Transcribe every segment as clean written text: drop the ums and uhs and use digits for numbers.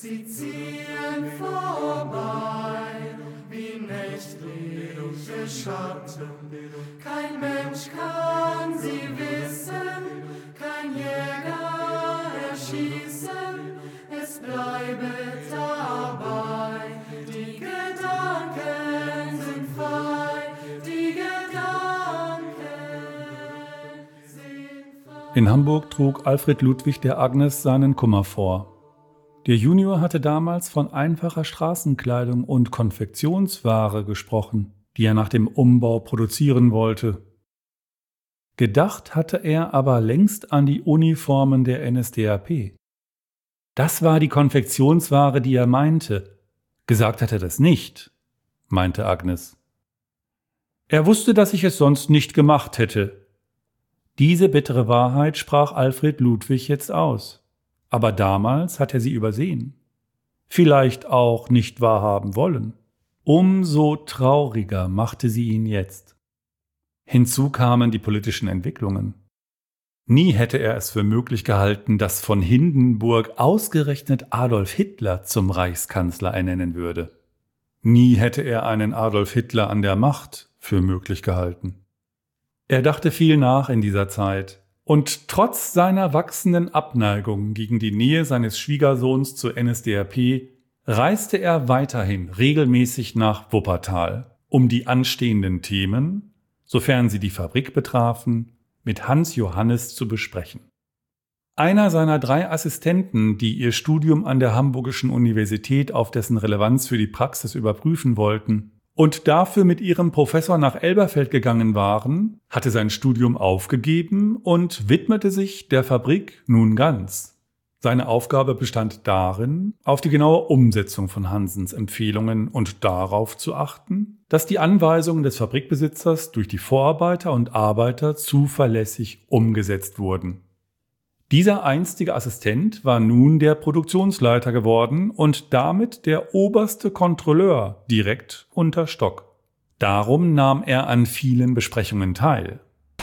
Sie ziehen vorbei wie nächtliche Schatten. Kein Mensch kann sie wissen, kein Jäger erschießen. Es bleibe dabei, die Gedanken sind frei, die Gedanken sind frei. In Hamburg trug Alfred Ludwig der Agnes seinen Kummer vor. Der Junior hatte damals von einfacher Straßenkleidung und Konfektionsware gesprochen, die er nach dem Umbau produzieren wollte. Gedacht hatte er aber längst an die Uniformen der NSDAP. Das war die Konfektionsware, die er meinte. Gesagt hat er das nicht, meinte Agnes. Er wusste, dass ich es sonst nicht gemacht hätte. Diese bittere Wahrheit sprach Alfred Ludwig jetzt aus. Aber damals hat er sie übersehen. Vielleicht auch nicht wahrhaben wollen. Umso trauriger machte sie ihn jetzt. Hinzu kamen die politischen Entwicklungen. Nie hätte er es für möglich gehalten, dass von Hindenburg ausgerechnet Adolf Hitler zum Reichskanzler ernennen würde. Nie hätte er einen Adolf Hitler an der Macht für möglich gehalten. Er dachte viel nach in dieser Zeit. Und trotz seiner wachsenden Abneigung gegen die Nähe seines Schwiegersohns zur NSDAP reiste er weiterhin regelmäßig nach Wuppertal, um die anstehenden Themen, sofern sie die Fabrik betrafen, mit Hans Johannes zu besprechen. Einer seiner 3 Assistenten, die ihr Studium an der Hamburgischen Universität auf dessen Relevanz für die Praxis überprüfen wollten und dafür mit ihrem Professor nach Elberfeld gegangen waren, hatte sein Studium aufgegeben und widmete sich der Fabrik nun ganz. Seine Aufgabe bestand darin, auf die genaue Umsetzung von Hansens Empfehlungen und darauf zu achten, dass die Anweisungen des Fabrikbesitzers durch die Vorarbeiter und Arbeiter zuverlässig umgesetzt wurden. Dieser einstige Assistent war nun der Produktionsleiter geworden und damit der oberste Kontrolleur direkt unter Stock. Darum nahm er an vielen Besprechungen teil.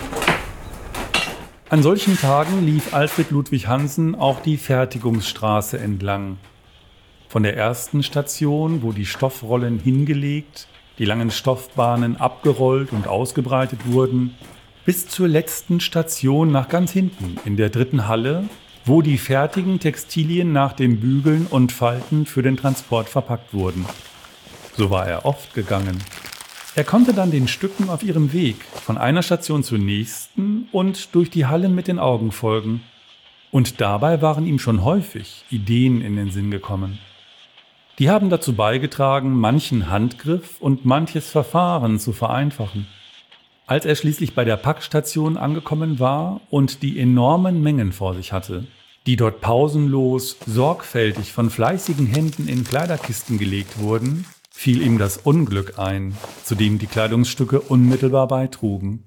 An solchen Tagen lief Alfred Ludwig Hansen auch die Fertigungsstraße entlang. Von der ersten Station, wo die Stoffrollen hingelegt, die langen Stoffbahnen abgerollt und ausgebreitet wurden, bis zur letzten Station nach ganz hinten in der 3. Halle, wo die fertigen Textilien nach dem Bügeln und Falten für den Transport verpackt wurden. So war er oft gegangen. Er konnte dann den Stücken auf ihrem Weg von einer Station zur nächsten und durch die Hallen mit den Augen folgen. Und dabei waren ihm schon häufig Ideen in den Sinn gekommen. Die haben dazu beigetragen, manchen Handgriff und manches Verfahren zu vereinfachen. Als er schließlich bei der Packstation angekommen war und die enormen Mengen vor sich hatte, die dort pausenlos, sorgfältig von fleißigen Händen in Kleiderkisten gelegt wurden, fiel ihm das Unglück ein, zu dem die Kleidungsstücke unmittelbar beitrugen.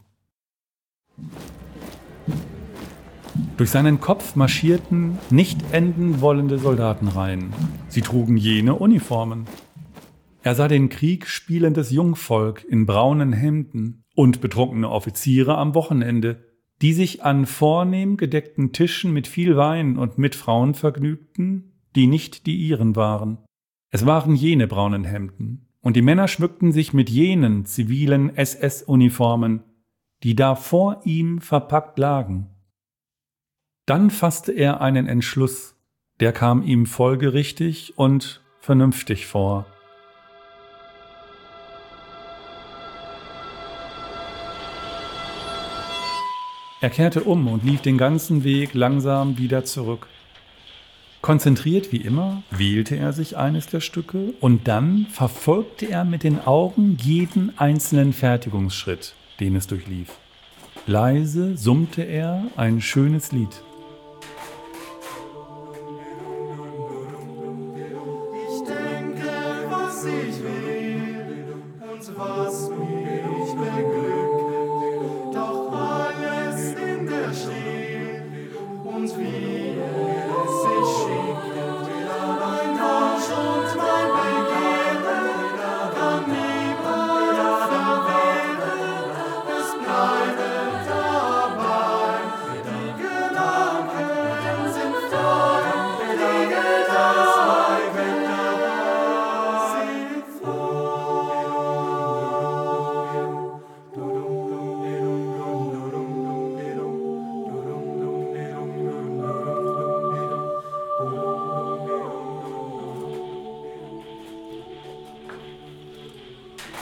Durch seinen Kopf marschierten nicht enden wollende Soldatenreihen. Sie trugen jene Uniformen. Er sah den Krieg spielendes Jungvolk in braunen Hemden und betrunkene Offiziere am Wochenende, die sich an vornehm gedeckten Tischen mit viel Wein und mit Frauen vergnügten, die nicht die ihren waren. Es waren jene braunen Hemden, und die Männer schmückten sich mit jenen zivilen SS-Uniformen, die da vor ihm verpackt lagen. Dann fasste er einen Entschluss, der kam ihm folgerichtig und vernünftig vor. Er kehrte um und lief den ganzen Weg langsam wieder zurück. Konzentriert wie immer wählte er sich eines der Stücke und dann verfolgte er mit den Augen jeden einzelnen Fertigungsschritt, den es durchlief. Leise summte er ein schönes Lied. Ich denke, was ich will und was mich beglückt, doch alles in der Stille und wie es sich schickt. Mein Wunsch und mein Begehren kann niemand verwehren, es bleibe dabei, die Gedanken.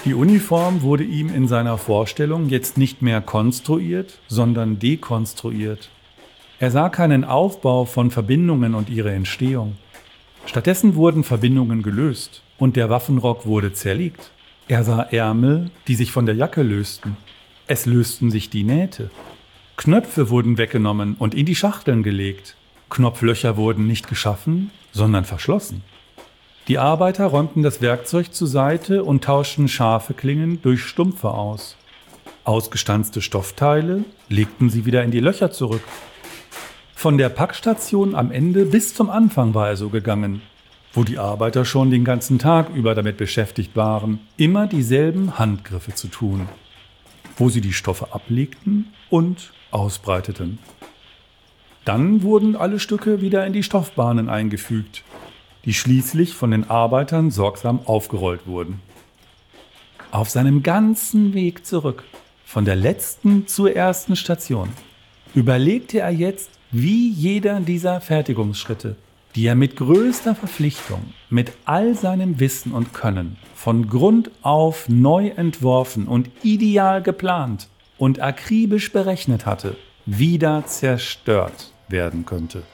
Die Uniform wurde ihm in seiner Vorstellung jetzt nicht mehr konstruiert, sondern dekonstruiert. Er sah keinen Aufbau von Verbindungen und ihre Entstehung. Stattdessen wurden Verbindungen gelöst und der Waffenrock wurde zerlegt. Er sah Ärmel, die sich von der Jacke lösten. Es lösten sich die Nähte. Knöpfe wurden weggenommen und in die Schachteln gelegt. Knopflöcher wurden nicht geschaffen, sondern verschlossen. Die Arbeiter räumten das Werkzeug zur Seite und tauschten scharfe Klingen durch stumpfe aus. Ausgestanzte Stoffteile legten sie wieder in die Löcher zurück. Von der Packstation am Ende bis zum Anfang war er so gegangen, wo die Arbeiter schon den ganzen Tag über damit beschäftigt waren, immer dieselben Handgriffe zu tun, wo sie die Stoffe ablegten und ausbreiteten. Dann wurden alle Stücke wieder in die Stoffbahnen eingefügt, die schließlich von den Arbeitern sorgsam aufgerollt wurden. Auf seinem ganzen Weg zurück, von der letzten zur ersten Station, überlegte er jetzt, wie jeder dieser Fertigungsschritte, die er mit größter Verpflichtung, mit all seinem Wissen und Können, von Grund auf neu entworfen und ideal geplant und akribisch berechnet hatte, wieder zerstört werden könnte.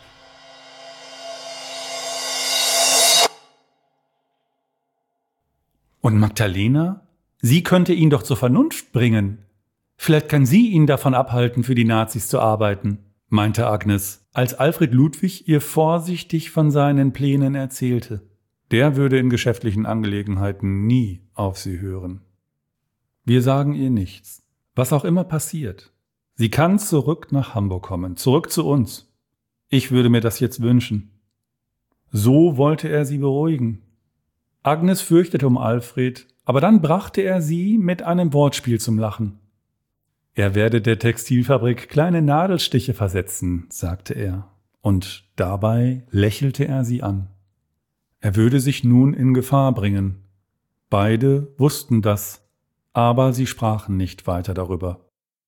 Und Magdalena? Sie könnte ihn doch zur Vernunft bringen. Vielleicht kann sie ihn davon abhalten, für die Nazis zu arbeiten, meinte Agnes, als Alfred Ludwig ihr vorsichtig von seinen Plänen erzählte. Der würde in geschäftlichen Angelegenheiten nie auf sie hören. Wir sagen ihr nichts. Was auch immer passiert. Sie kann zurück nach Hamburg kommen, zurück zu uns. Ich würde mir das jetzt wünschen. So wollte er sie beruhigen. Agnes fürchtete um Alfred, aber dann brachte er sie mit einem Wortspiel zum Lachen. Er werde der Textilfabrik kleine Nadelstiche versetzen, sagte er, und dabei lächelte er sie an. Er würde sich nun in Gefahr bringen. Beide wussten das, aber sie sprachen nicht weiter darüber.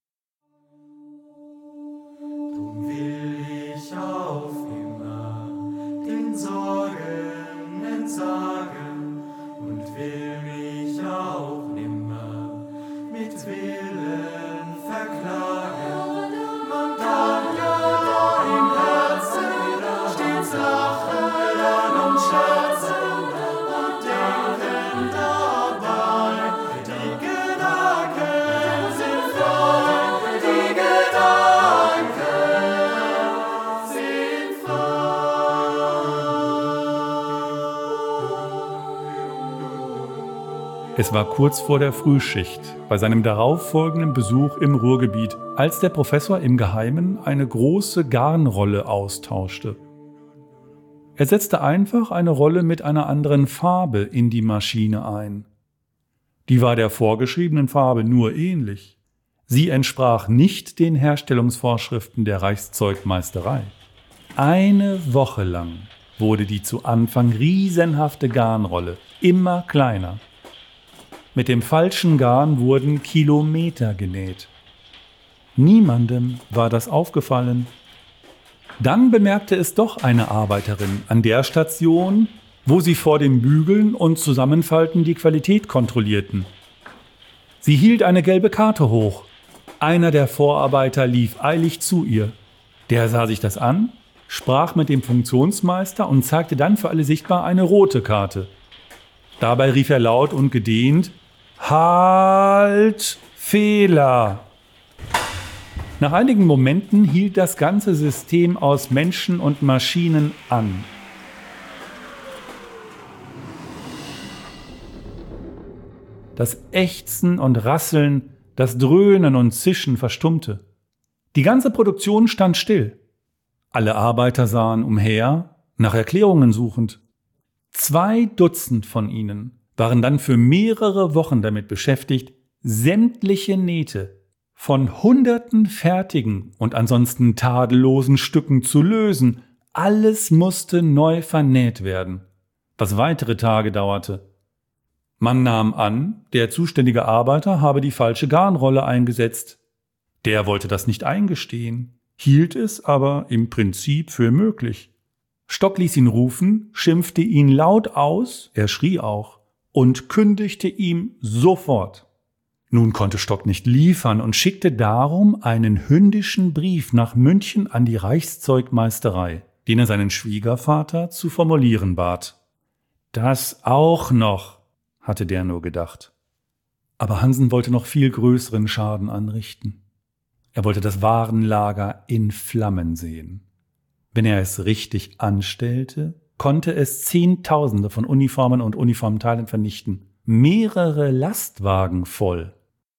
Drum will ich auf immer den Sorgen entsagen und will mich auch nimmer mit Willen verklagen. Man kann ja im Herzen stets lachen und scherzen und denken dabei, die Gedanken sind frei, die Gedanken sind frei. Es war kurz vor der Frühschicht, bei seinem darauffolgenden Besuch im Ruhrgebiet, als der Professor im Geheimen eine große Garnrolle austauschte. Er setzte einfach eine Rolle mit einer anderen Farbe in die Maschine ein. Die war der vorgeschriebenen Farbe nur ähnlich. Sie entsprach nicht den Herstellungsvorschriften der Reichszeugmeisterei. Eine Woche lang wurde die zu Anfang riesenhafte Garnrolle immer kleiner. Mit dem falschen Garn wurden Kilometer genäht. Niemandem war das aufgefallen. Dann bemerkte es doch eine Arbeiterin an der Station, wo sie vor dem Bügeln und Zusammenfalten die Qualität kontrollierten. Sie hielt eine gelbe Karte hoch. Einer der Vorarbeiter lief eilig zu ihr. Der sah sich das an, sprach mit dem Funktionsmeister und zeigte dann für alle sichtbar eine rote Karte. Dabei rief er laut und gedehnt: Halt! Fehler! Nach einigen Momenten hielt das ganze System aus Menschen und Maschinen an. Das Ächzen und Rasseln, das Dröhnen und Zischen verstummte. Die ganze Produktion stand still. Alle Arbeiter sahen umher, nach Erklärungen suchend. 2 Dutzend von ihnen waren dann für mehrere Wochen damit beschäftigt, sämtliche Nähte von Hunderten fertigen und ansonsten tadellosen Stücken zu lösen. Alles musste neu vernäht werden, was weitere Tage dauerte. Man nahm an, der zuständige Arbeiter habe die falsche Garnrolle eingesetzt. Der wollte das nicht eingestehen, hielt es aber im Prinzip für möglich. Stock ließ ihn rufen, schimpfte ihn laut aus, er schrie auch, und kündigte ihm sofort. Nun konnte Stock nicht liefern und schickte darum einen hündischen Brief nach München an die Reichszeugmeisterei, den er seinen Schwiegervater zu formulieren bat. Das auch noch, hatte der nur gedacht. Aber Hansen wollte noch viel größeren Schaden anrichten. Er wollte das Warenlager in Flammen sehen. Wenn er es richtig anstellte, konnte es Zehntausende von Uniformen und Uniformteilen vernichten. Mehrere Lastwagen voll.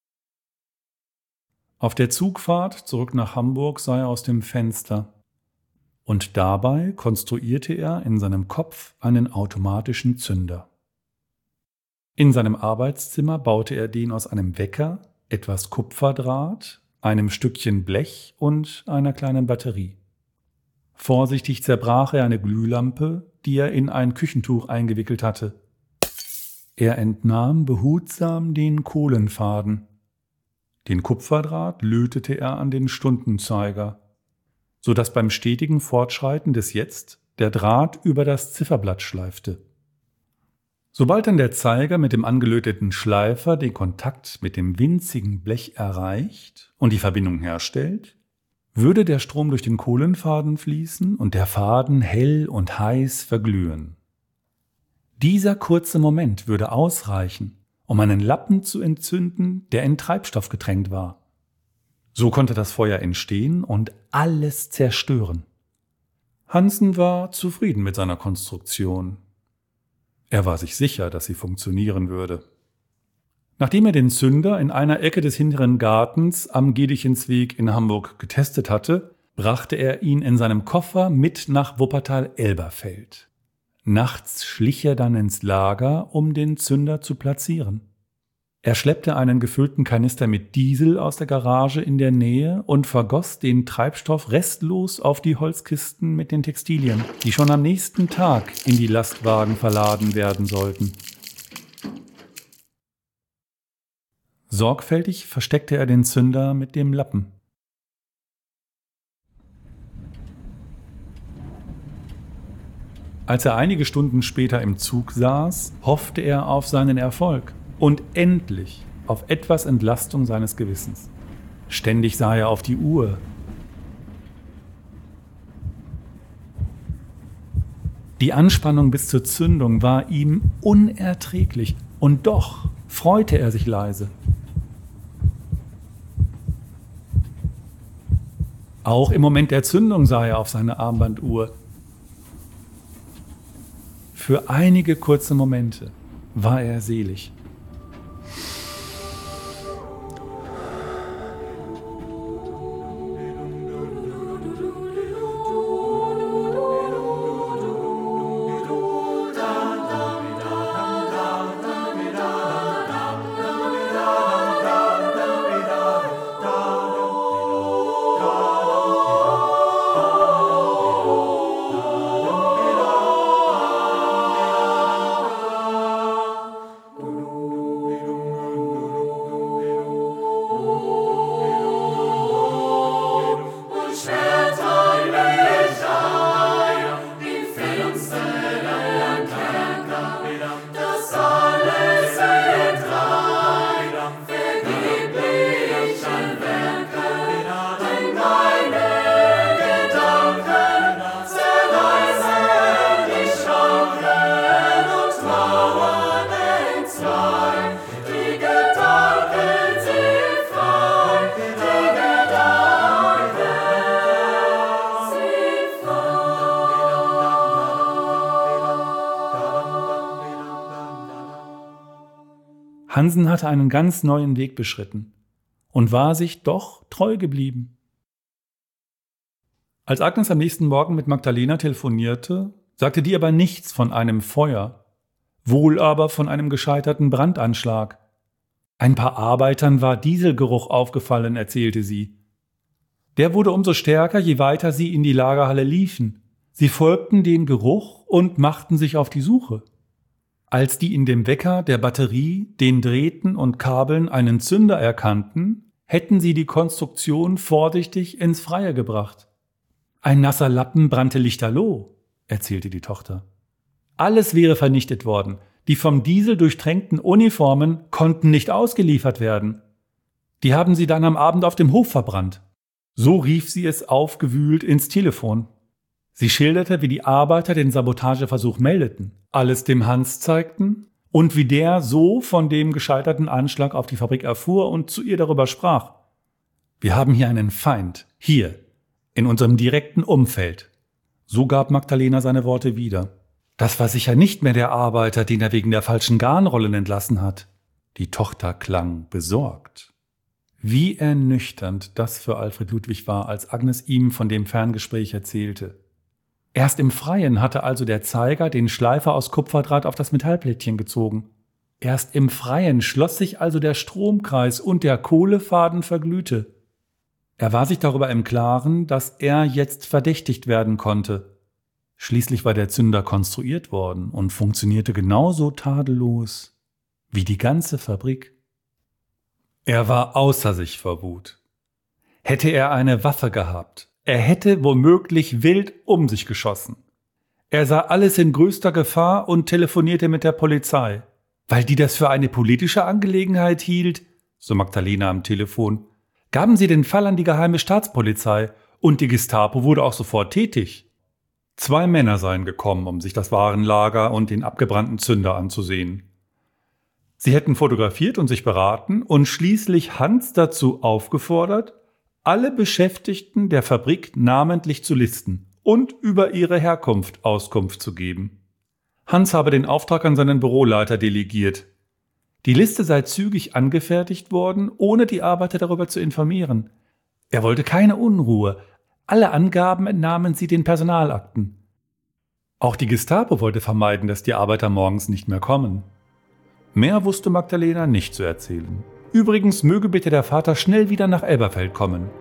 Auf der Zugfahrt zurück nach Hamburg sah er aus dem Fenster. Und dabei konstruierte er in seinem Kopf einen automatischen Zünder. In seinem Arbeitszimmer baute er den aus einem Wecker, etwas Kupferdraht, einem Stückchen Blech und einer kleinen Batterie. Vorsichtig zerbrach er eine Glühlampe, die er in ein Küchentuch eingewickelt hatte. Er entnahm behutsam den Kohlenfaden. Den Kupferdraht lötete er an den Stundenzeiger, so dass beim stetigen Fortschreiten des Jetzt der Draht über das Zifferblatt schleifte. Sobald dann der Zeiger mit dem angelöteten Schleifer den Kontakt mit dem winzigen Blech erreicht und die Verbindung herstellt, würde der Strom durch den Kohlenfaden fließen und der Faden hell und heiß verglühen. Dieser kurze Moment würde ausreichen, um einen Lappen zu entzünden, der in Treibstoff getränkt war. So konnte das Feuer entstehen und alles zerstören. Hansen war zufrieden mit seiner Konstruktion. Er war sich sicher, dass sie funktionieren würde. Nachdem er den Zünder in einer Ecke des hinteren Gartens am Gedichensweg in Hamburg getestet hatte, brachte er ihn in seinem Koffer mit nach Wuppertal-Elberfeld. Nachts schlich er dann ins Lager, um den Zünder zu platzieren. Er schleppte einen gefüllten Kanister mit Diesel aus der Garage in der Nähe und vergoss den Treibstoff restlos auf die Holzkisten mit den Textilien, die schon am nächsten Tag in die Lastwagen verladen werden sollten. Sorgfältig versteckte er den Zünder mit dem Lappen. Als er einige Stunden später im Zug saß, hoffte er auf seinen Erfolg und endlich auf etwas Entlastung seines Gewissens. Ständig sah er auf die Uhr. Die Anspannung bis zur Zündung war ihm unerträglich und doch freute er sich leise. Auch im Moment der Zündung sah er auf seine Armbanduhr. Für einige kurze Momente war er selig. Hansen hatte einen ganz neuen Weg beschritten und war sich doch treu geblieben. Als Agnes am nächsten Morgen mit Magdalena telefonierte, sagte die aber nichts von einem Feuer, wohl aber von einem gescheiterten Brandanschlag. Ein paar Arbeitern war Dieselgeruch aufgefallen, erzählte sie. Der wurde umso stärker, je weiter sie in die Lagerhalle liefen. Sie folgten dem Geruch und machten sich auf die Suche. Als die in dem Wecker, der Batterie, den Drähten und Kabeln einen Zünder erkannten, hätten sie die Konstruktion vorsichtig ins Freie gebracht. Ein nasser Lappen brannte lichterloh, erzählte die Tochter. Alles wäre vernichtet worden, Die vom Diesel durchtränkten Uniformen konnten nicht ausgeliefert werden. Die haben sie dann am Abend auf dem Hof verbrannt. So rief sie es aufgewühlt ins Telefon. Sie schilderte, wie die Arbeiter den Sabotageversuch meldeten, alles dem Hans zeigten und wie der so von dem gescheiterten Anschlag auf die Fabrik erfuhr und zu ihr darüber sprach. Wir haben hier einen Feind, hier, in unserem direkten Umfeld. So gab Magdalena seine Worte wieder. Das war sicher nicht mehr der Arbeiter, den er wegen der falschen Garnrollen entlassen hat. Die Tochter klang besorgt. Wie ernüchternd das für Alfred Ludwig war, als Agnes ihm von dem Ferngespräch erzählte. Erst im Freien hatte also der Zeiger den Schleifer aus Kupferdraht auf das Metallplättchen gezogen. Erst im Freien schloss sich also der Stromkreis und der Kohlefaden verglühte. Er war sich darüber im Klaren, dass er jetzt verdächtigt werden konnte. Schließlich war der Zünder konstruiert worden und funktionierte genauso tadellos wie die ganze Fabrik. Er war außer sich vor Wut. Hätte er eine Waffe gehabt, er hätte womöglich wild um sich geschossen. Er sah alles in größter Gefahr und telefonierte mit der Polizei, weil die das für eine politische Angelegenheit hielt, so Magdalena am Telefon, gaben sie den Fall an die geheime Staatspolizei und die Gestapo wurde auch sofort tätig. 2 Männer seien gekommen, um sich das Warenlager und den abgebrannten Zünder anzusehen. Sie hätten fotografiert und sich beraten und schließlich Hans dazu aufgefordert, alle Beschäftigten der Fabrik namentlich zu listen und über ihre Herkunft Auskunft zu geben. Hans habe den Auftrag an seinen Büroleiter delegiert. Die Liste sei zügig angefertigt worden, ohne die Arbeiter darüber zu informieren. Er wollte keine Unruhe. Alle Angaben entnahmen sie den Personalakten. Auch die Gestapo wollte vermeiden, dass die Arbeiter morgens nicht mehr kommen. Mehr wusste Magdalena nicht zu erzählen. Übrigens möge bitte der Vater schnell wieder nach Elberfeld kommen.